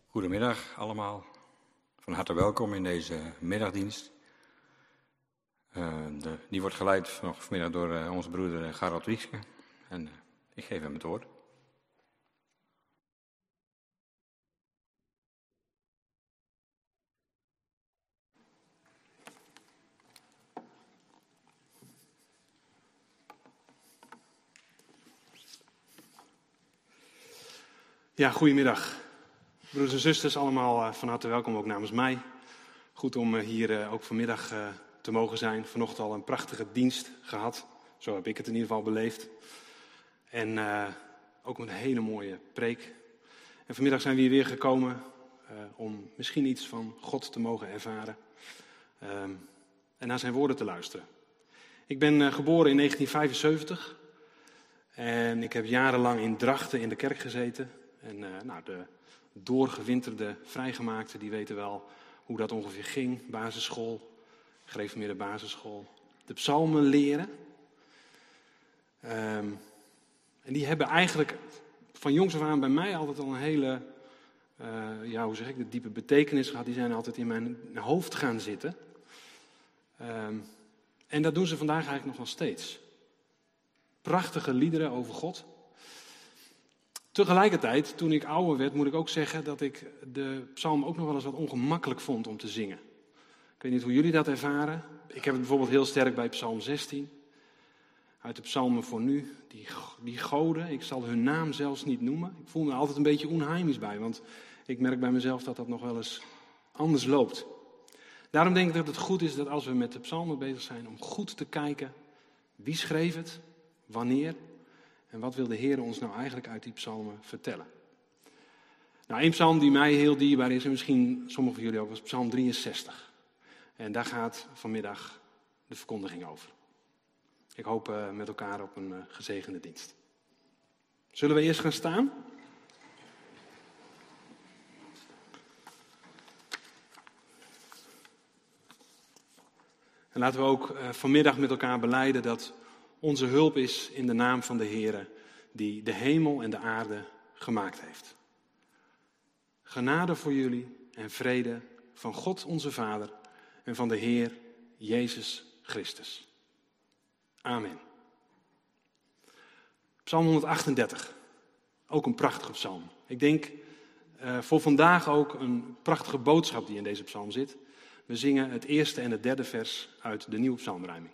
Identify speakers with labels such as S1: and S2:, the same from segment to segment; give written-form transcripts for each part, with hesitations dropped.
S1: Goedemiddag allemaal. Van harte welkom in deze middagdienst. Die wordt geleid vanmiddag door onze broeder Gerald Wiekske. En ik geef hem het woord.
S2: Ja, goedemiddag. Broeders en zusters, allemaal van harte welkom, ook namens mij. Goed om hier ook vanmiddag te mogen zijn. Vanochtend al een prachtige dienst gehad. Zo heb ik het in ieder geval beleefd. En ook een hele mooie preek. En vanmiddag zijn we hier weer gekomen om misschien iets van God te mogen ervaren. En naar zijn woorden te luisteren. Ik ben geboren in 1975. En ik heb jarenlang in Drachten in de kerk gezeten. En de doorgewinterde vrijgemaakten, die weten wel hoe dat ongeveer ging. Basisschool, gereformeerde basisschool. De psalmen leren. En die hebben eigenlijk van jongs af aan bij mij altijd al een hele, de diepe betekenis gehad. Die zijn altijd in mijn hoofd gaan zitten. En dat doen ze vandaag eigenlijk nog wel steeds. Prachtige liederen over God. Tegelijkertijd, toen ik ouder werd, moet ik ook zeggen dat ik de psalm ook nog wel eens wat ongemakkelijk vond om te zingen. Ik weet niet hoe jullie dat ervaren. Ik heb het bijvoorbeeld heel sterk bij psalm 16. Uit de psalmen voor nu. Die goden, ik zal hun naam zelfs niet noemen. Ik voel me altijd een beetje onheimisch bij, want ik merk bij mezelf dat dat nog wel eens anders loopt. Daarom denk ik dat het goed is dat als we met de psalmen bezig zijn, om goed te kijken wie schreef het, wanneer. En wat wil de Heer ons nou eigenlijk uit die psalmen vertellen? Nou, één psalm die mij heel dierbaar is, en misschien sommigen van jullie ook, was psalm 63. En daar gaat vanmiddag de verkondiging over. Ik hoop met elkaar op een gezegende dienst. Zullen we eerst gaan staan? En laten we ook vanmiddag met elkaar belijden dat onze hulp is in de naam van de Heere, die de hemel en de aarde gemaakt heeft. Genade voor jullie en vrede van God onze Vader en van de Heer Jezus Christus. Amen. Psalm 138, ook een prachtige psalm. Ik denk voor vandaag ook een prachtige boodschap die in deze psalm zit. We zingen het eerste en het derde vers uit de nieuwe psalmruiming.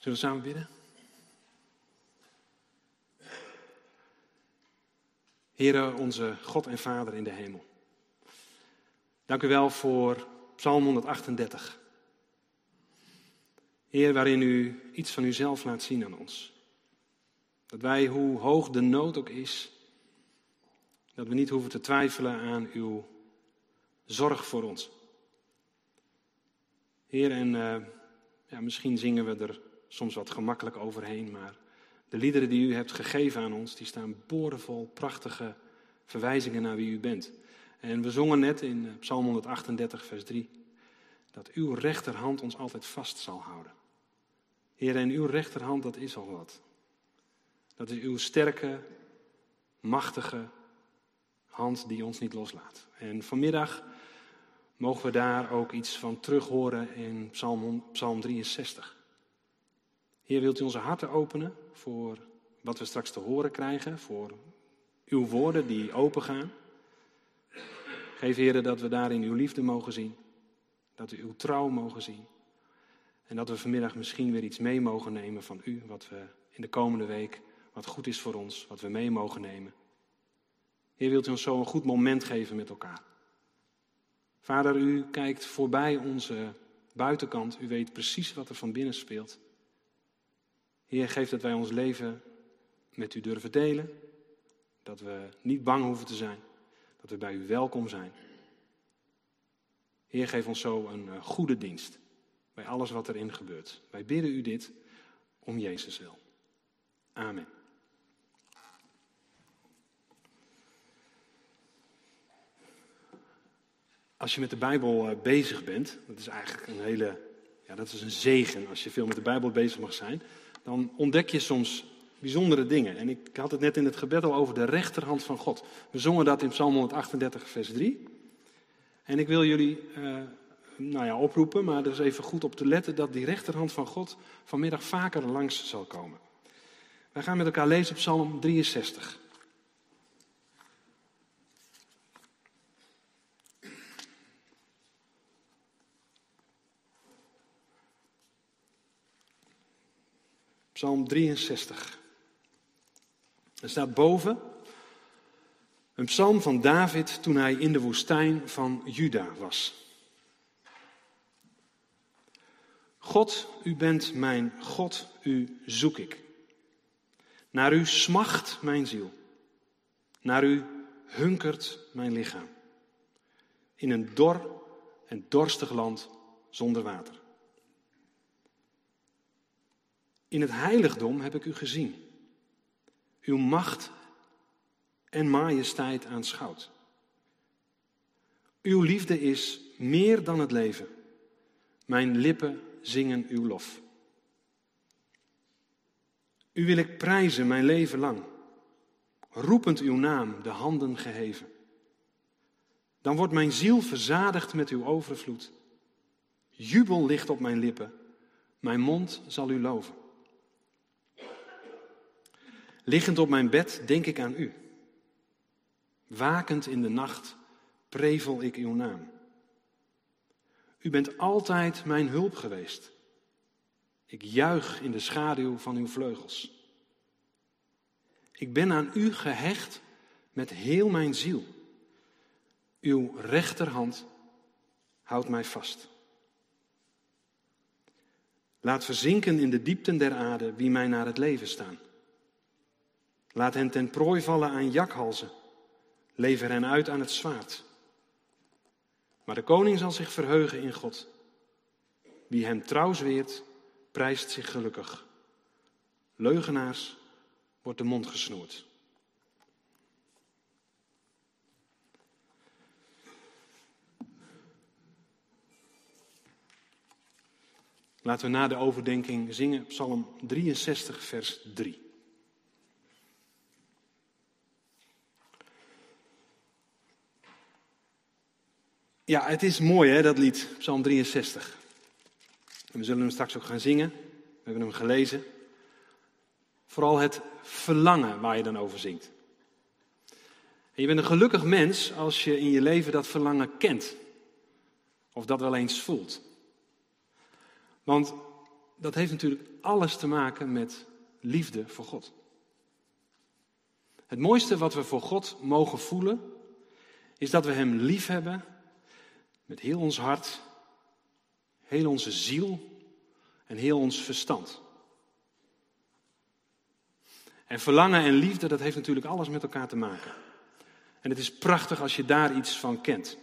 S2: Zullen we samen bidden? Heere, onze God en Vader in de hemel. Dank u wel voor Psalm 138. Heer, waarin u iets van uzelf laat zien aan ons. Dat wij, hoe hoog de nood ook is, dat we niet hoeven te twijfelen aan uw zorg voor ons. Heer, en misschien zingen we er soms wat gemakkelijk overheen, maar de liederen die u hebt gegeven aan ons, die staan boordevol prachtige verwijzingen naar wie u bent. En we zongen net in Psalm 138, vers 3, dat uw rechterhand ons altijd vast zal houden. Heer, en uw rechterhand, dat is al wat. Dat is uw sterke, machtige hand die ons niet loslaat. En vanmiddag mogen we daar ook iets van terug horen in Psalm 63. Heer, wilt u onze harten openen voor wat we straks te horen krijgen, voor uw woorden die open gaan. Geef, Heer, dat we daarin uw liefde mogen zien, dat we uw trouw mogen zien. En dat we vanmiddag misschien weer iets mee mogen nemen van u, wat we in de komende week, wat goed is voor ons, wat we mee mogen nemen. Heer, wilt u ons zo een goed moment geven met elkaar. Vader, u kijkt voorbij onze buitenkant, u weet precies wat er van binnen speelt. Heer, geef dat wij ons leven met u durven delen, dat we niet bang hoeven te zijn, dat we bij u welkom zijn. Heer, geef ons zo een goede dienst bij alles wat erin gebeurt. Wij bidden u dit om Jezus wil. Amen. Als je met de Bijbel bezig bent, dat is eigenlijk dat is een zegen als je veel met de Bijbel bezig mag zijn, dan ontdek je soms bijzondere dingen. En ik had het net in het gebed al over de rechterhand van God. We zongen dat in Psalm 138, vers 3. En ik wil jullie oproepen, maar er is even goed op te letten, dat die rechterhand van God vanmiddag vaker langs zal komen. Wij gaan met elkaar lezen op Psalm 63. Psalm 63. Er staat boven een psalm van David toen hij in de woestijn van Juda was. God, u bent mijn God, u zoek ik. Naar u smacht mijn ziel. Naar u hunkert mijn lichaam. In een dor en dorstig land zonder water. In het heiligdom heb ik u gezien. Uw macht en majesteit aanschouwd. Uw liefde is meer dan het leven. Mijn lippen zingen uw lof. U wil ik prijzen mijn leven lang. Roepend uw naam, de handen geheven. Dan wordt mijn ziel verzadigd met uw overvloed. Jubel ligt op mijn lippen. Mijn mond zal u loven. Liggend op mijn bed denk ik aan u. Wakend in de nacht prevel ik uw naam. U bent altijd mijn hulp geweest. Ik juich in de schaduw van uw vleugels. Ik ben aan u gehecht met heel mijn ziel. Uw rechterhand houdt mij vast. Laat verzinken in de diepten der aarde wie mij naar het leven staan. Laat hen ten prooi vallen aan jakhalzen. Lever hen uit aan het zwaard. Maar de koning zal zich verheugen in God. Wie hem trouw zweert, prijst zich gelukkig. Leugenaars wordt de mond gesnoerd. Laten we na de overdenking zingen Psalm 63, vers 3. Ja, het is mooi hè, dat lied, Psalm 63. En we zullen hem straks ook gaan zingen. We hebben hem gelezen. Vooral het verlangen waar je dan over zingt. En je bent een gelukkig mens als je in je leven dat verlangen kent. Of dat wel eens voelt. Want dat heeft natuurlijk alles te maken met liefde voor God. Het mooiste wat we voor God mogen voelen, is dat we hem lief hebben met heel ons hart, heel onze ziel en heel ons verstand. En verlangen en liefde, dat heeft natuurlijk alles met elkaar te maken. En het is prachtig als je daar iets van kent.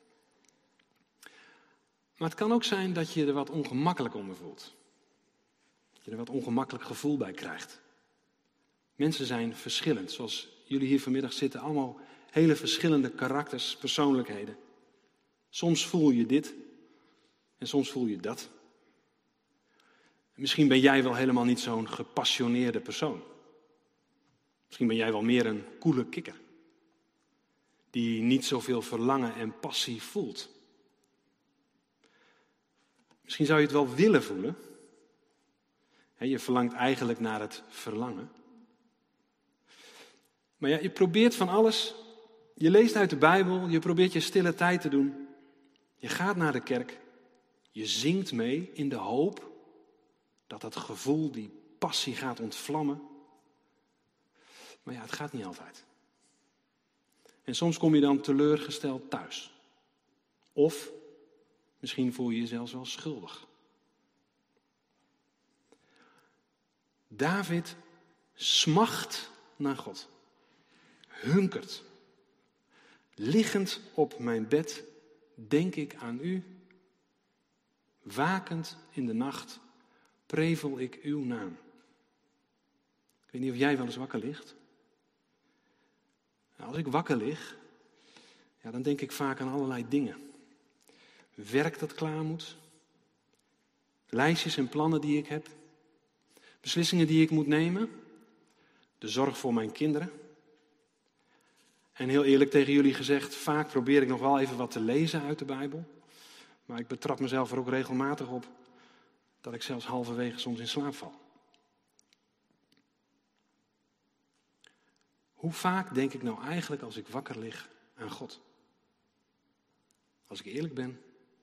S2: Maar het kan ook zijn dat je er wat ongemakkelijk onder voelt. Dat je er wat ongemakkelijk gevoel bij krijgt. Mensen zijn verschillend, zoals jullie hier vanmiddag zitten, allemaal hele verschillende karakters, persoonlijkheden. Soms voel je dit en soms voel je dat. Misschien ben jij wel helemaal niet zo'n gepassioneerde persoon. Misschien ben jij wel meer een koele kikker. Die niet zoveel verlangen en passie voelt. Misschien zou je het wel willen voelen. Je verlangt eigenlijk naar het verlangen. Maar ja, je probeert van alles. Je leest uit de Bijbel, je probeert je stille tijd te doen. Je gaat naar de kerk. Je zingt mee in de hoop dat dat gevoel, die passie gaat ontvlammen. Maar ja, het gaat niet altijd. En soms kom je dan teleurgesteld thuis. Of misschien voel je je zelfs wel schuldig. David smacht naar God. Hunkert. Liggend op mijn bed denk ik aan u. Wakend in de nacht prevel ik uw naam. Ik weet niet of jij wel eens wakker ligt. Als ik wakker lig, dan denk ik vaak aan allerlei dingen. Werk dat klaar moet. Lijstjes en plannen die ik heb. Beslissingen die ik moet nemen. De zorg voor mijn kinderen. En heel eerlijk tegen jullie gezegd, vaak probeer ik nog wel even wat te lezen uit de Bijbel. Maar ik betrap mezelf er ook regelmatig op dat ik zelfs halverwege soms in slaap val. Hoe vaak denk ik nou eigenlijk als ik wakker lig aan God? Als ik eerlijk ben.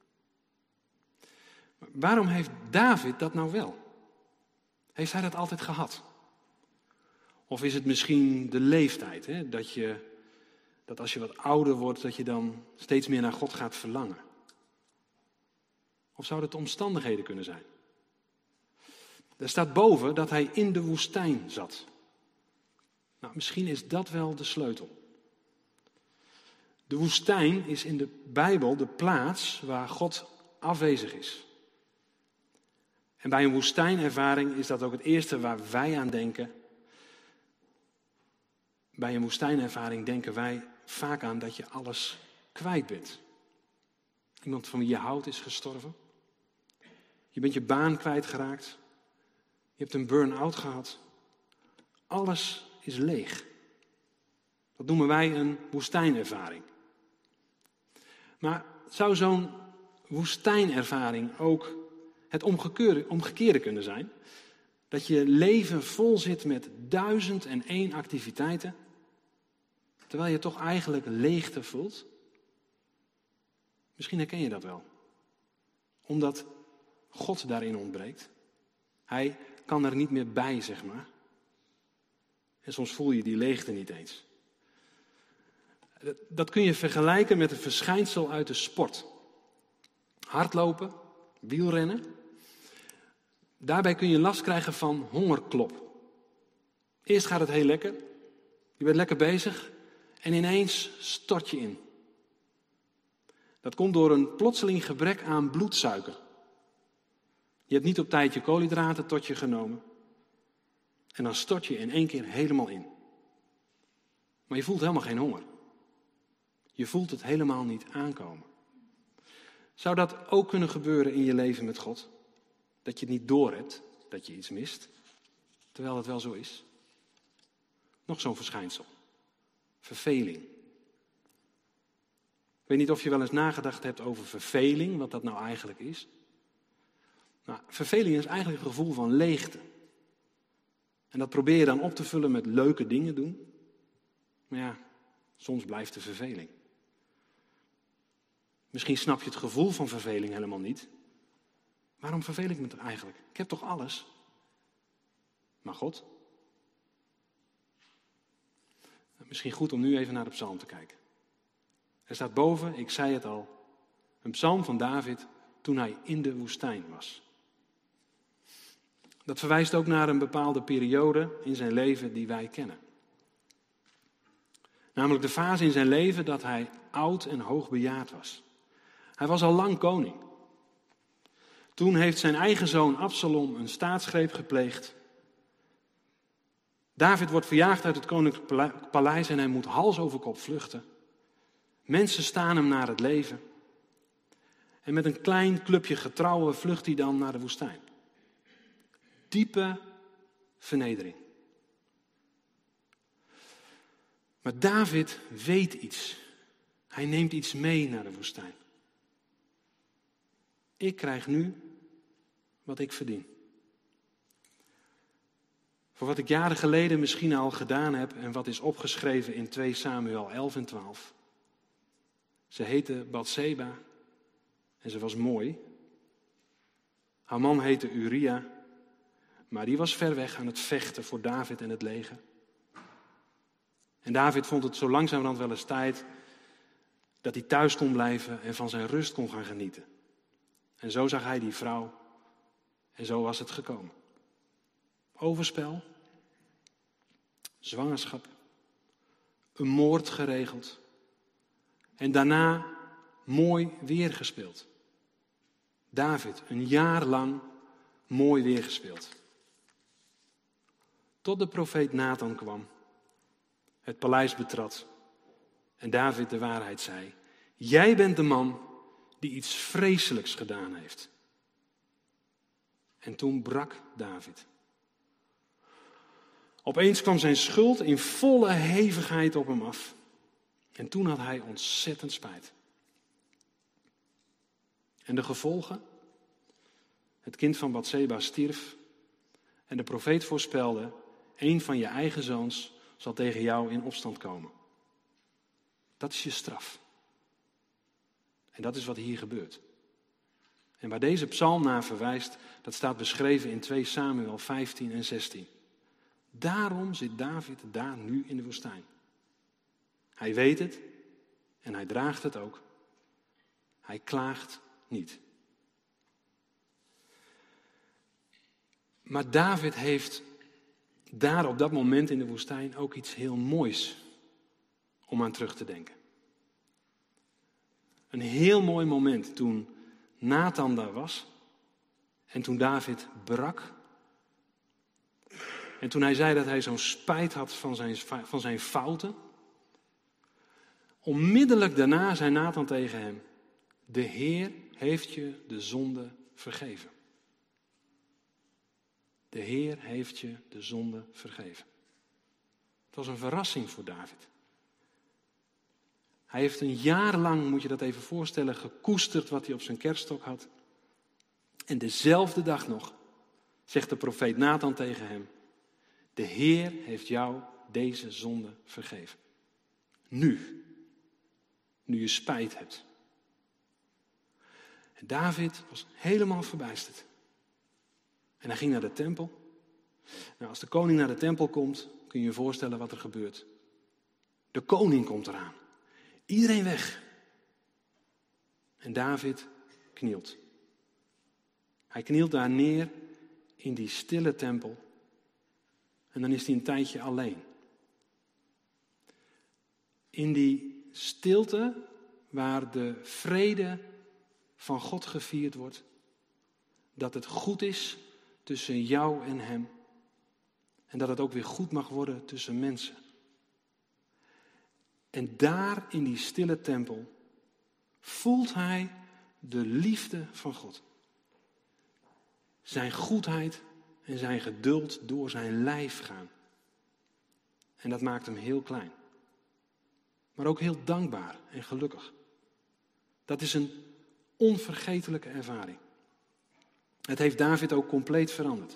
S2: Maar waarom heeft David dat nou wel? Heeft hij dat altijd gehad? Of is het misschien de leeftijd, hè? Dat als je wat ouder wordt, dat je dan steeds meer naar God gaat verlangen? Of zou het de omstandigheden kunnen zijn? Er staat boven dat hij in de woestijn zat. Nou, misschien is dat wel de sleutel. De woestijn is in de Bijbel de plaats waar God afwezig is. En bij een woestijnervaring is dat ook het eerste waar wij aan denken. Bij een woestijnervaring denken wij vaak aan dat je alles kwijt bent. Iemand van wie je houdt is gestorven. Je bent je baan kwijtgeraakt. Je hebt een burn-out gehad. Alles is leeg. Dat noemen wij een woestijnervaring. Maar zou zo'n woestijnervaring ook het omgekeerde kunnen zijn? Dat je leven vol zit met 1001 activiteiten, terwijl je toch eigenlijk leegte voelt? Misschien herken je dat wel. Omdat God daarin ontbreekt. Hij kan er niet meer bij, zeg maar. En soms voel je die leegte niet eens. Dat kun je vergelijken met een verschijnsel uit de sport. Hardlopen, wielrennen. Daarbij kun je last krijgen van hongerklop. Eerst gaat het heel lekker. Je bent lekker bezig. En ineens stort je in. Dat komt door een plotseling gebrek aan bloedsuiker. Je hebt niet op tijd je koolhydraten tot je genomen. En dan stort je in één keer helemaal in. Maar je voelt helemaal geen honger. Je voelt het helemaal niet aankomen. Zou dat ook kunnen gebeuren in je leven met God? Dat je het niet doorhebt, dat je iets mist, terwijl het wel zo is? Nog zo'n verschijnsel. Verveling. Ik weet niet of je wel eens nagedacht hebt over verveling, wat dat nou eigenlijk is. Nou, verveling is eigenlijk een gevoel van leegte. En dat probeer je dan op te vullen met leuke dingen doen. Maar ja, soms blijft de verveling. Misschien snap je het gevoel van verveling helemaal niet. Waarom verveel ik me toch eigenlijk? Ik heb toch alles? Maar God? Misschien goed om nu even naar de psalm te kijken. Er staat boven, ik zei het al, een psalm van David toen hij in de woestijn was. Dat verwijst ook naar een bepaalde periode in zijn leven die wij kennen. Namelijk de fase in zijn leven dat hij oud en hoogbejaard was. Hij was al lang koning. Toen heeft zijn eigen zoon Absalom een staatsgreep gepleegd. David wordt verjaagd uit het koninklijk paleis en hij moet hals over kop vluchten. Mensen staan hem naar het leven. En met een klein clubje getrouwen vlucht hij dan naar de woestijn. Diepe vernedering. Maar David weet iets. Hij neemt iets mee naar de woestijn. Ik krijg nu wat ik verdien. Voor wat ik jaren geleden misschien al gedaan heb en wat is opgeschreven in 2 Samuel 11 en 12. Ze heette Batseba en ze was mooi. Haar man heette Uria, maar die was ver weg aan het vechten voor David en het leger. En David vond het zo langzamerhand wel eens tijd dat hij thuis kon blijven en van zijn rust kon gaan genieten. En zo zag hij die vrouw en zo was het gekomen. Overspel, zwangerschap, een moord geregeld en daarna mooi weer gespeeld. David, een jaar lang mooi weer gespeeld. Tot de profeet Nathan kwam, het paleis betrad en David de waarheid zei. Jij bent de man die iets vreselijks gedaan heeft. En toen brak David. Opeens kwam zijn schuld in volle hevigheid op hem af. En toen had hij ontzettend spijt. En de gevolgen? Het kind van Batseba stierf. En de profeet voorspelde, een van je eigen zoons zal tegen jou in opstand komen. Dat is je straf. En dat is wat hier gebeurt. En waar deze psalm naar verwijst, dat staat beschreven in 2 Samuel 15 en 16. Daarom zit David daar nu in de woestijn. Hij weet het en hij draagt het ook. Hij klaagt niet. Maar David heeft daar op dat moment in de woestijn ook iets heel moois om aan terug te denken. Een heel mooi moment toen Nathan daar was en toen David brak. En toen hij zei dat hij zo'n spijt had van zijn fouten. Onmiddellijk daarna zei Nathan tegen hem, de Heer heeft je de zonde vergeven. De Heer heeft je de zonde vergeven. Het was een verrassing voor David. Hij heeft een jaar lang, moet je dat even voorstellen, gekoesterd wat hij op zijn kerststok had. En dezelfde dag nog zegt de profeet Nathan tegen hem, de Heer heeft jou deze zonde vergeven. Nu je spijt hebt. En David was helemaal verbijsterd. En hij ging naar de tempel. Nou, als de koning naar de tempel komt, kun je je voorstellen wat er gebeurt. De koning komt eraan. Iedereen weg. En David knielt. Hij knielt daar neer in die stille tempel. En dan is hij een tijdje alleen. In die stilte waar de vrede van God gevierd wordt. Dat het goed is tussen jou en hem. En dat het ook weer goed mag worden tussen mensen. En daar in die stille tempel voelt hij de liefde van God. Zijn goedheid en zijn geduld door zijn lijf gaan. En dat maakt hem heel klein. Maar ook heel dankbaar en gelukkig. Dat is een onvergetelijke ervaring. Het heeft David ook compleet veranderd.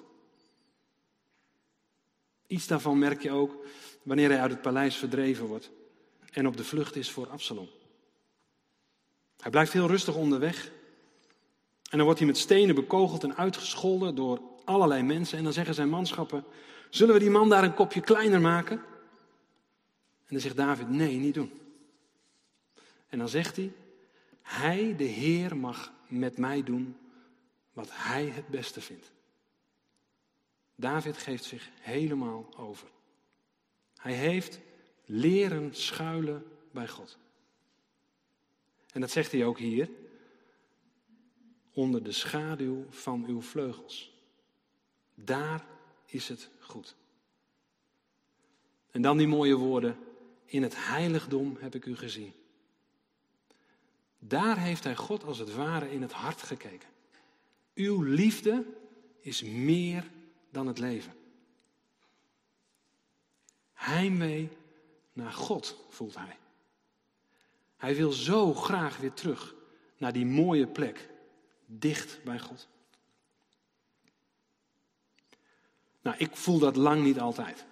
S2: Iets daarvan merk je ook wanneer hij uit het paleis verdreven wordt en op de vlucht is voor Absalom. Hij blijft heel rustig onderweg En dan wordt hij met stenen bekogeld en uitgescholden door allerlei mensen. En dan zeggen zijn manschappen, zullen we die man daar een kopje kleiner maken? En dan zegt David, nee, niet doen. En dan zegt hij, de Heer, mag met mij doen wat hij het beste vindt. David geeft zich helemaal over. Hij heeft leren schuilen bij God. En dat zegt hij ook hier. Onder de schaduw van uw vleugels. Daar is het goed. En dan die mooie woorden. In het heiligdom heb ik u gezien. Daar heeft hij God als het ware in het hart gekeken. Uw liefde is meer dan het leven. Heimwee naar God voelt hij. Hij wil zo graag weer terug naar die mooie plek, dicht bij God. Nou, ik voel dat lang niet altijd.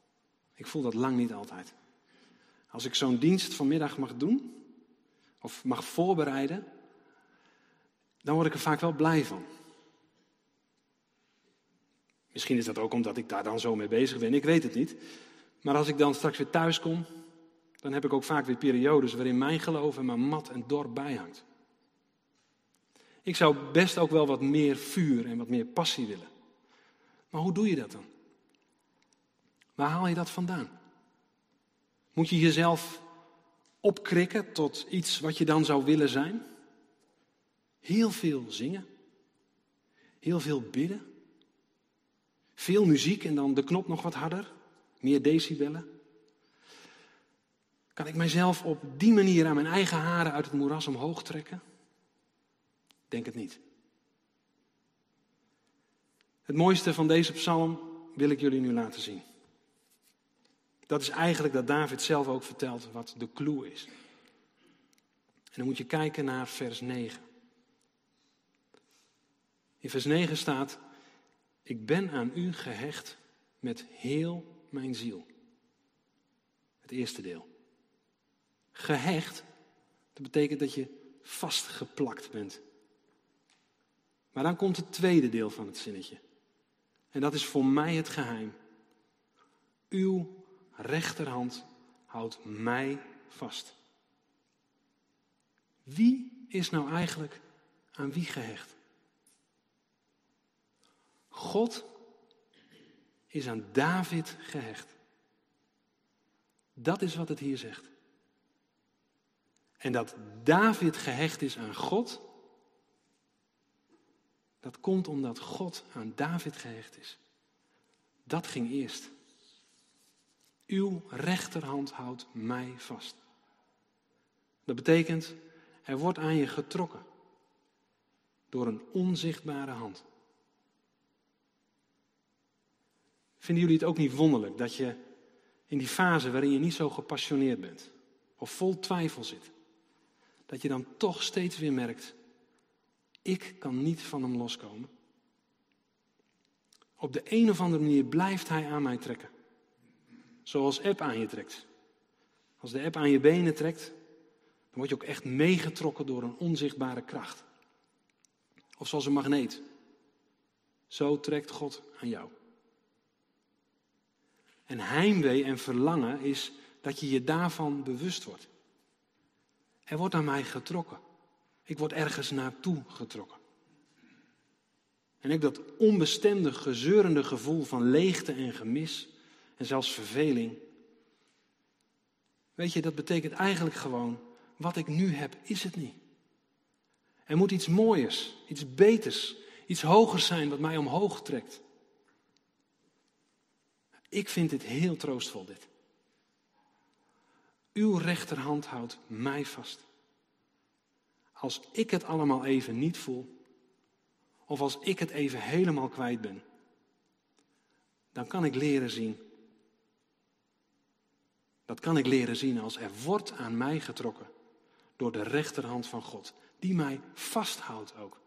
S2: Als ik zo'n dienst vanmiddag mag doen, of mag voorbereiden, dan word ik er vaak wel blij van. Misschien is dat ook omdat ik daar dan zo mee bezig ben, ik weet het niet. Maar als ik dan straks weer thuis kom, dan heb ik ook vaak weer periodes waarin mijn geloof er maar mat en dor bij hangt. Ik zou best ook wel wat meer vuur en wat meer passie willen. Maar hoe doe je dat dan? Waar haal je dat vandaan? Moet je jezelf opkrikken tot iets wat je dan zou willen zijn? Heel veel zingen. Heel veel bidden. Veel muziek en dan de knop nog wat harder. Meer decibellen. Kan ik mijzelf op die manier aan mijn eigen haren uit het moeras omhoog trekken? Denk het niet. Het mooiste van deze psalm wil ik jullie nu laten zien. Dat is eigenlijk dat David zelf ook vertelt wat de clue is. En dan moet je kijken naar vers 9. In vers 9 staat, ik ben aan u gehecht met heel mijn ziel. Het eerste deel. Gehecht, dat betekent dat je vastgeplakt bent. Maar dan komt het tweede deel van het zinnetje. En dat is voor mij het geheim. Uw rechterhand houdt mij vast. Wie is nou eigenlijk aan wie gehecht? God is aan David gehecht. Dat is wat het hier zegt. En dat David gehecht is aan God, dat komt omdat God aan David gehecht is. Dat ging eerst. Uw rechterhand houdt mij vast. Dat betekent, er wordt aan je getrokken door een onzichtbare hand. Vinden jullie het ook niet wonderlijk dat je in die fase waarin je niet zo gepassioneerd bent of vol twijfel zit, dat je dan toch steeds weer merkt, ik kan niet van hem loskomen. Op de een of andere manier blijft hij aan mij trekken. Zoals eb aan je trekt. Als de eb aan je benen trekt, dan word je ook echt meegetrokken door een onzichtbare kracht. Of zoals een magneet. Zo trekt God aan jou. En heimwee en verlangen is dat je je daarvan bewust wordt. Er wordt aan mij getrokken. Ik word ergens naartoe getrokken. En ik dat onbestemde, gezeurende gevoel van leegte en gemis en zelfs verveling. Weet je, dat betekent eigenlijk gewoon, wat ik nu heb, is het niet. Er moet iets mooiers, iets beters, iets hogers zijn wat mij omhoog trekt. Ik vind dit heel troostvol, dit. Uw rechterhand houdt mij vast. Als ik het allemaal even niet voel, of als ik het even helemaal kwijt ben, dan kan ik leren zien. Dat kan ik leren zien als er wordt aan mij getrokken door de rechterhand van God, die mij vasthoudt ook.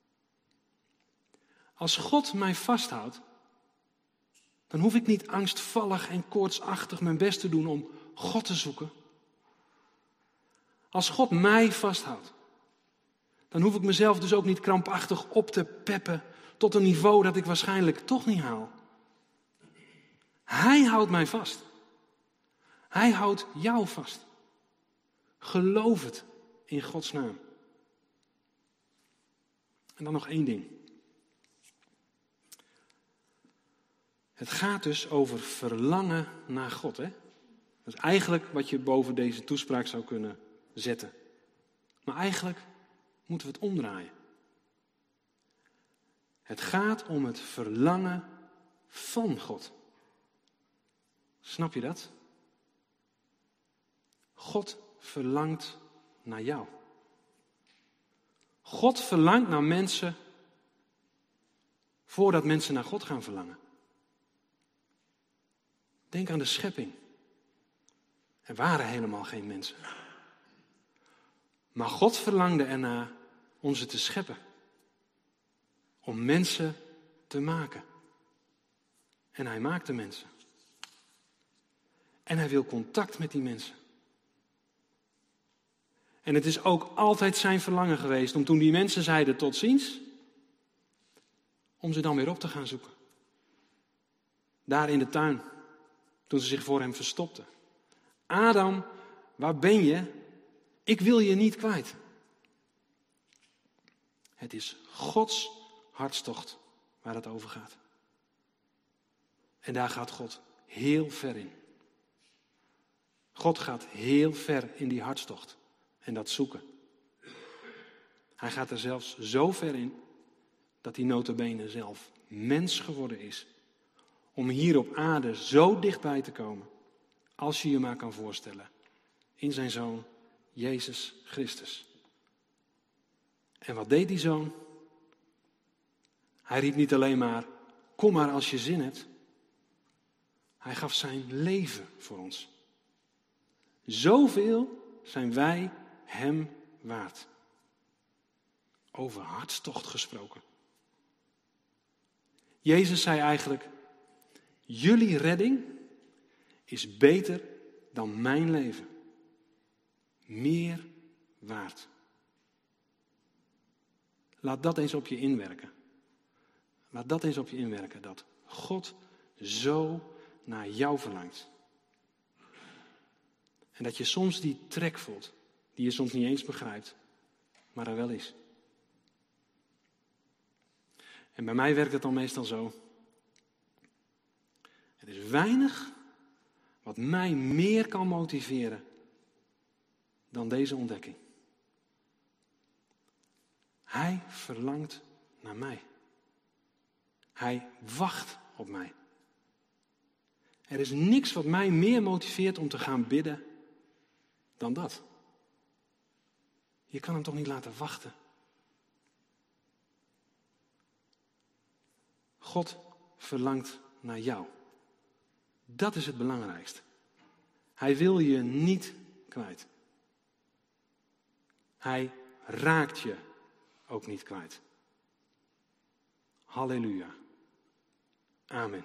S2: Als God mij vasthoudt, dan hoef ik niet angstvallig en koortsachtig mijn best te doen om God te zoeken. Als God mij vasthoudt, Dan hoef ik mezelf dus ook niet krampachtig op te peppen tot een niveau dat ik waarschijnlijk toch niet haal. Hij houdt mij vast. Hij houdt jou vast. Geloof het in Gods naam. En dan nog één ding. Het gaat dus over verlangen naar God. Hè? Dat is eigenlijk wat je boven deze toespraak zou kunnen zetten. Maar eigenlijk moeten we het omdraaien. Het gaat om het verlangen van God. Snap je dat? God verlangt naar jou. God verlangt naar mensen voordat mensen naar God gaan verlangen. Denk aan de schepping. Er waren helemaal geen mensen. Maar God verlangde ernaar om ze te scheppen. Om mensen te maken. En hij maakte mensen. En hij wil contact met die mensen. En het is ook altijd zijn verlangen geweest om toen die mensen zeiden tot ziens, om ze dan weer op te gaan zoeken. Daar in de tuin, toen ze zich voor hem verstopten. Adam, waar ben je? Ik wil je niet kwijt. Het is Gods hartstocht waar het over gaat. En daar gaat God heel ver in. God gaat heel ver in die hartstocht en dat zoeken. Hij gaat er zelfs zo ver in dat hij nota bene zelf mens geworden is. Om hier op aarde zo dichtbij te komen, als je je maar kan voorstellen, in zijn Zoon Jezus Christus. En wat deed die Zoon? Hij riep niet alleen maar, kom maar als je zin hebt. Hij gaf zijn leven voor ons. Zoveel zijn wij hem waard. Over hartstocht gesproken. Jezus zei eigenlijk, jullie redding is beter dan mijn leven. Meer waard. Laat dat eens op je inwerken. Laat dat eens op je inwerken, dat God zo naar jou verlangt. En dat je soms die trek voelt, die je soms niet eens begrijpt, maar er wel is. En bij mij werkt het dan meestal zo. Er is weinig wat mij meer kan motiveren dan deze ontdekking. Hij verlangt naar mij. Hij wacht op mij. Er is niks wat mij meer motiveert om te gaan bidden dan dat. Je kan hem toch niet laten wachten. God verlangt naar jou. Dat is het belangrijkste. Hij wil je niet kwijt. Hij raakt je ook niet kwijt. Halleluja. Amen.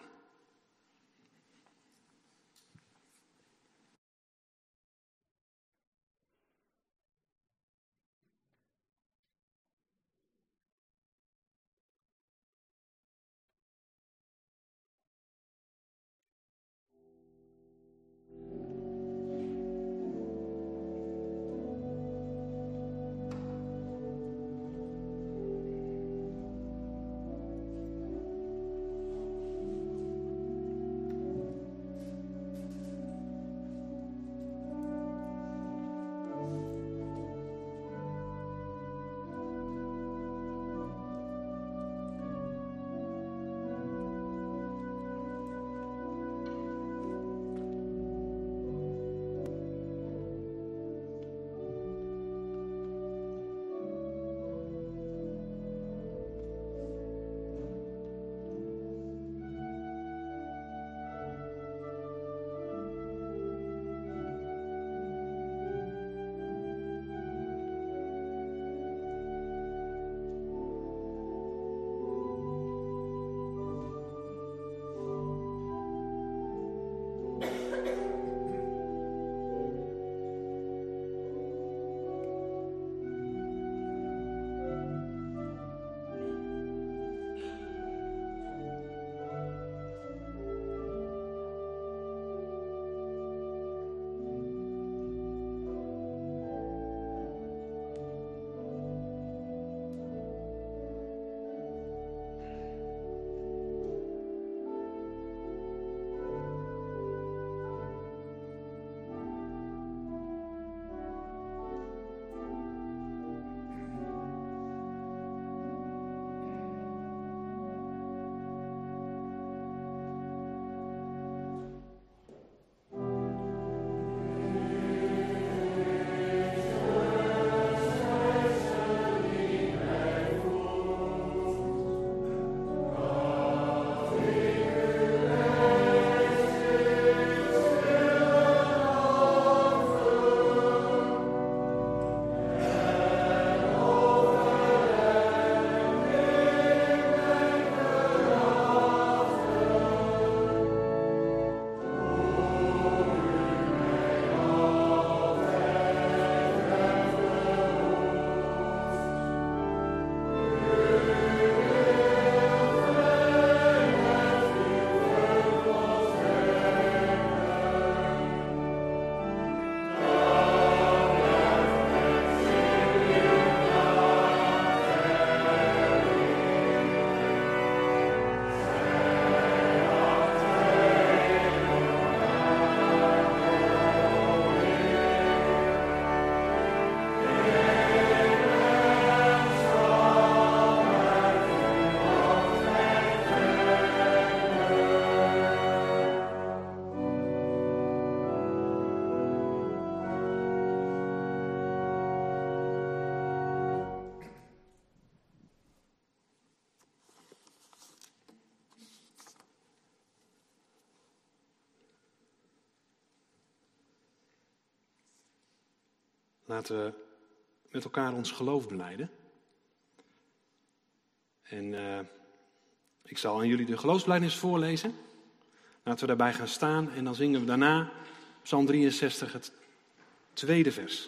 S2: Laten we met elkaar ons geloof belijden. En ik zal aan jullie de geloofsbelijdenis voorlezen. Laten we daarbij gaan staan en dan zingen we daarna Psalm 63, het tweede vers.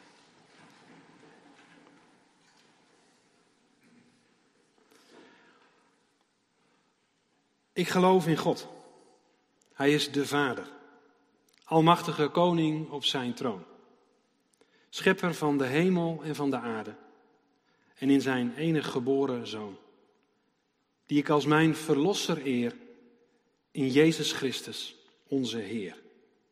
S2: Ik geloof in God. Hij is de Vader, almachtige koning op zijn troon. Schepper van de hemel en van de aarde. En in zijn enig geboren Zoon. Die ik als mijn verlosser eer in Jezus Christus, onze Heer.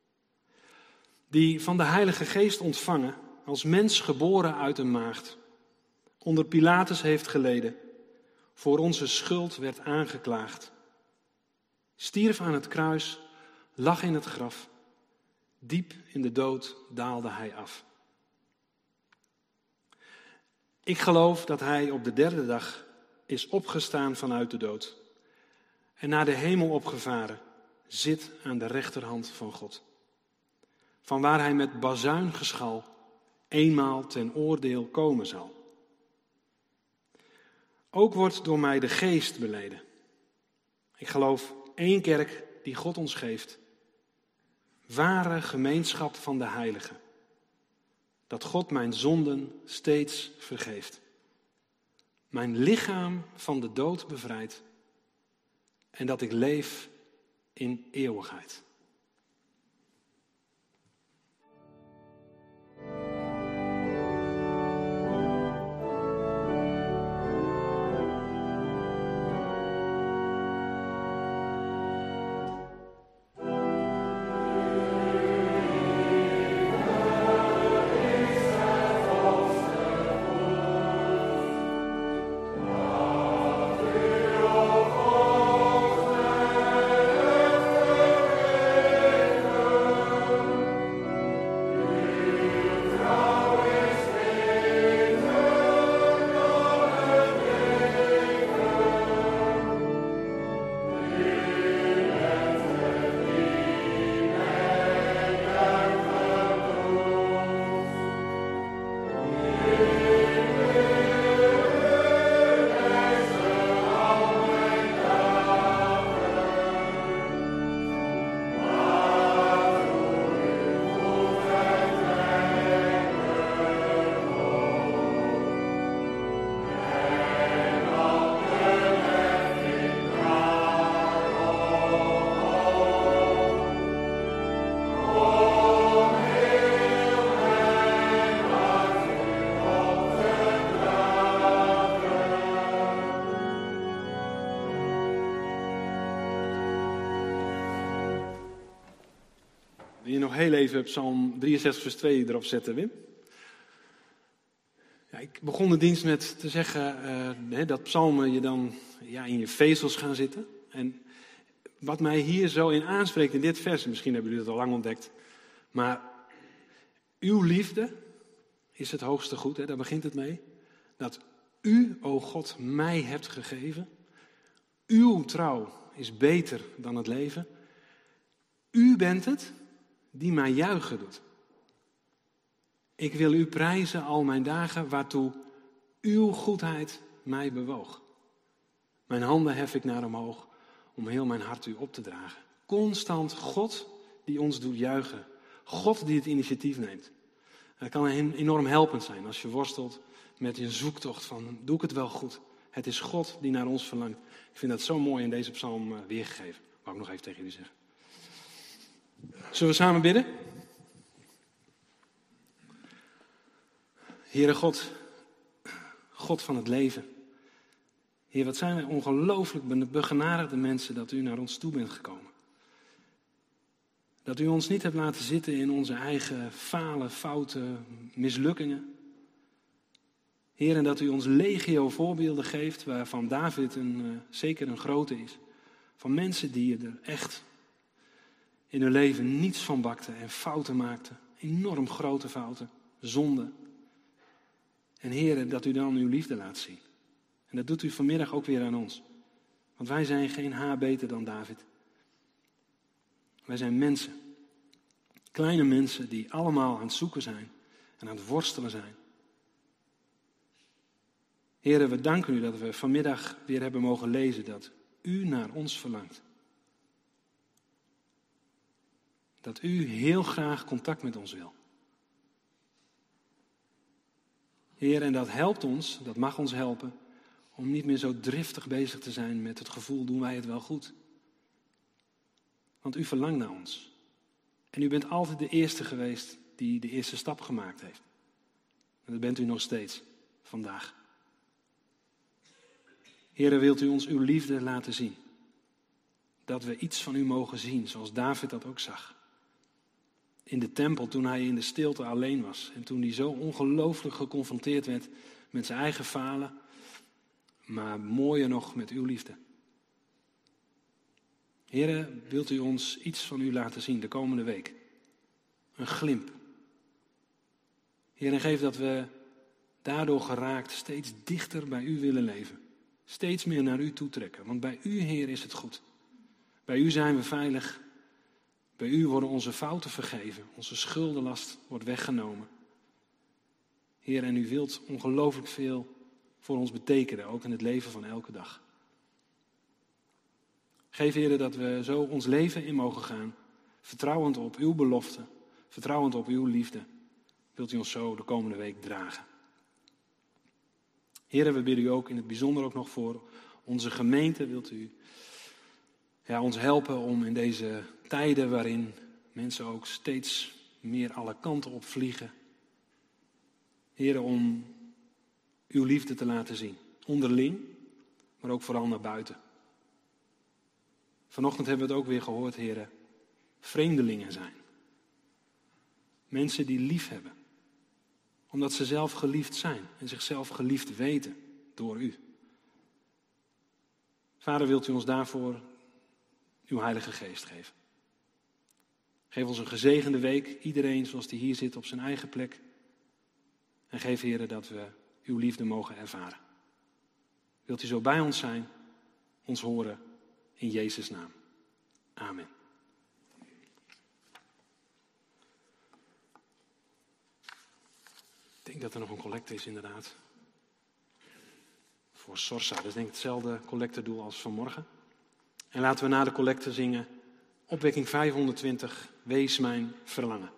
S2: Die van de Heilige Geest ontvangen, als mens geboren uit een maagd. Onder Pilatus heeft geleden, voor onze schuld werd aangeklaagd. Stierf aan het kruis, lag in het graf. Diep in de dood daalde hij af. Ik geloof dat hij op de derde dag is opgestaan vanuit de dood. En naar de hemel opgevaren zit aan de rechterhand van God. Vanwaar hij met bazuingeschal eenmaal ten oordeel komen zal. Ook wordt door mij de geest beleden. Ik geloof één kerk die God ons geeft. Ware gemeenschap van de heiligen. Dat God mijn zonden steeds vergeeft. Mijn lichaam van de dood bevrijdt. En dat ik leef in eeuwigheid. Wil je nog heel even Psalm 63 vers 2 erop zetten, Wim? Ja, ik begon de dienst met te zeggen dat psalmen je dan in je vezels gaan zitten. En wat mij hier zo in aanspreekt in dit vers, misschien hebben jullie dat al lang ontdekt. Maar uw liefde is het hoogste goed, daar begint het mee. Dat u, o God, mij hebt gegeven. Uw trouw is beter dan het leven. U bent het die mij juichen doet. Ik wil u prijzen al mijn dagen, waartoe uw goedheid mij bewoog. Mijn handen hef ik naar omhoog, om heel mijn hart u op te dragen. Constant God die ons doet juichen. God die het initiatief neemt. Dat kan enorm helpend zijn als je worstelt met een zoektocht van, doe ik het wel goed? Het is God die naar ons verlangt. Ik vind dat zo mooi in deze psalm weergegeven. Wou ik nog even tegen jullie zeggen. Zullen we samen bidden? Heere God, God van het leven. Heer, wat zijn wij ongelooflijk begenadigde mensen dat u naar ons toe bent gekomen. Dat u ons niet hebt laten zitten in onze eigen falen, fouten, mislukkingen. Heer, en dat u ons legio voorbeelden geeft, waarvan David zeker een grote is. Van mensen die er echt in hun leven niets van bakten en fouten maakten. Enorm grote fouten, zonde. En Heer, dat u dan uw liefde laat zien. En dat doet u vanmiddag ook weer aan ons. Want wij zijn geen haar beter dan David. Wij zijn mensen. Kleine mensen die allemaal aan het zoeken zijn. en aan het worstelen zijn. Heere, we danken u dat we vanmiddag weer hebben mogen lezen dat u naar ons verlangt. Dat u heel graag contact met ons wil. Heer, en dat helpt ons, dat mag ons helpen, om niet meer zo driftig bezig te zijn met het gevoel, doen wij het wel goed? Want u verlangt naar ons. En u bent altijd de eerste geweest die de eerste stap gemaakt heeft. En dat bent u nog steeds, vandaag. Heere, wilt u ons uw liefde laten zien? Dat we iets van u mogen zien, zoals David dat ook zag. In de tempel, toen hij in de stilte alleen was. En toen hij zo ongelooflijk geconfronteerd werd met zijn eigen falen. Maar mooier nog met uw liefde. Heere, wilt u ons iets van u laten zien de komende week? Een glimp. Heer, en geef dat we daardoor geraakt steeds dichter bij u willen leven. Steeds meer naar u toetrekken. Want bij u, Heer, is het goed. Bij u zijn we veilig. Bij u worden onze fouten vergeven. Onze schuldenlast wordt weggenomen. Heer, en u wilt ongelooflijk veel voor ons betekenen. Ook in het leven van elke dag. Geef, Heer, dat we zo ons leven in mogen gaan. Vertrouwend op uw belofte. Vertrouwend op uw liefde. Wilt u ons zo de komende week dragen. Heer, we bidden u ook in het bijzonder ook nog voor onze gemeente. Wilt u ons helpen om in deze tijden waarin mensen ook steeds meer alle kanten op vliegen. Heer, om uw liefde te laten zien. Onderling, maar ook vooral naar buiten. Vanochtend hebben we het ook weer gehoord, Heer. Vreemdelingen zijn. Mensen die lief hebben. Omdat ze zelf geliefd zijn en zichzelf geliefd weten door u. Vader, wilt u ons daarvoor uw Heilige Geest geven. Geef ons een gezegende week, iedereen zoals die hier zit op zijn eigen plek. En geef, Heer, dat we uw liefde mogen ervaren. Wilt u zo bij ons zijn, ons horen, in Jezus' naam. Amen. Ik denk dat er nog een collecte is inderdaad. Voor Sorsa, dat is denk ik hetzelfde collectedoel als vanmorgen. En laten we na de collecte zingen. Opwekking 520, wees mijn verlangen.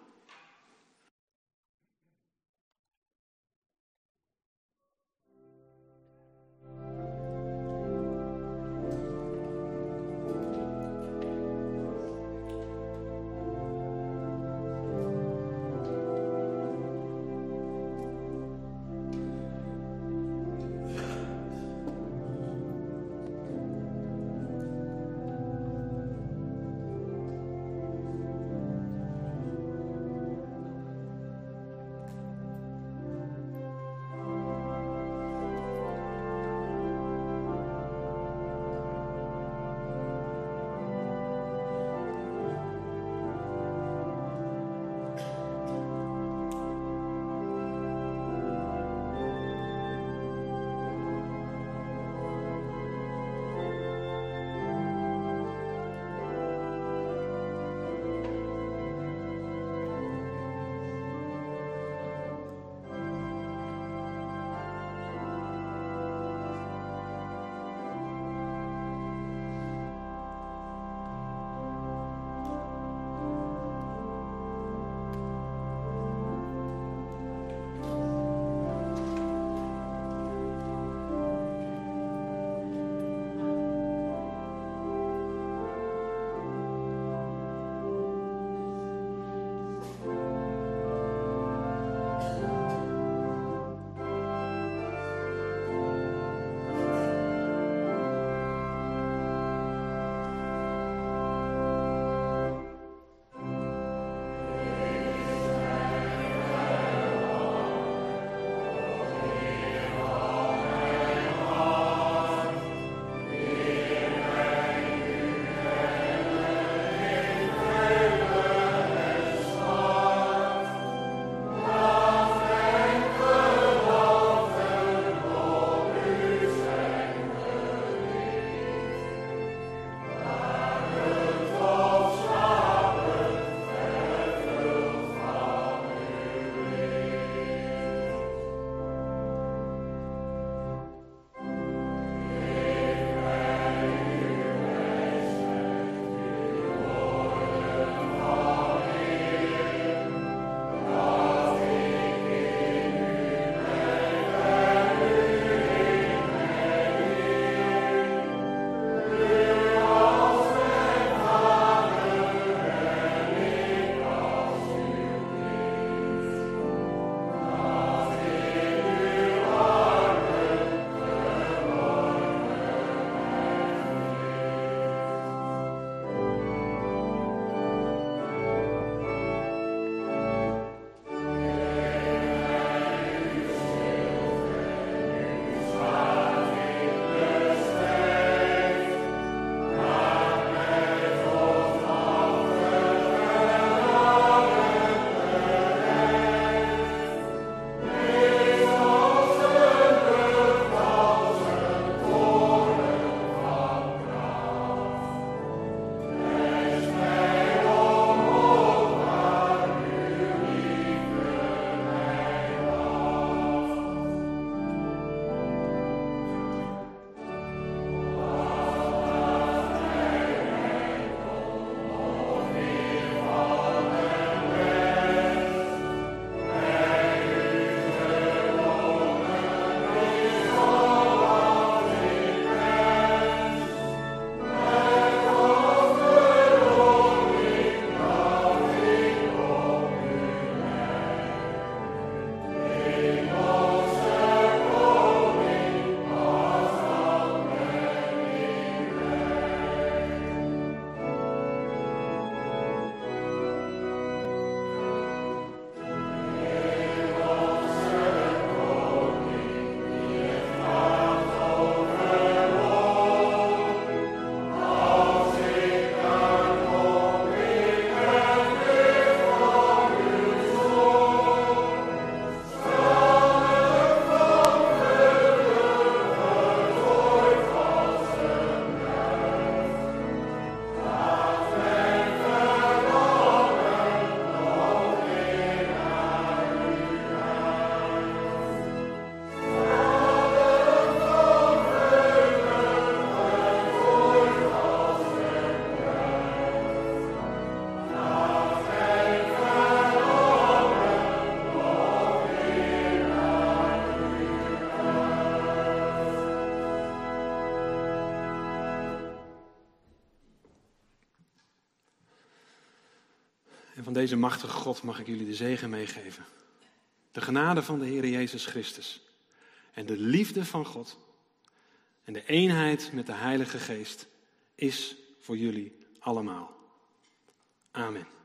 S2: En van deze machtige God mag ik jullie de zegen meegeven. De genade van de Heer Jezus Christus. En de liefde van God. En de eenheid met de Heilige Geest is voor jullie allemaal. Amen.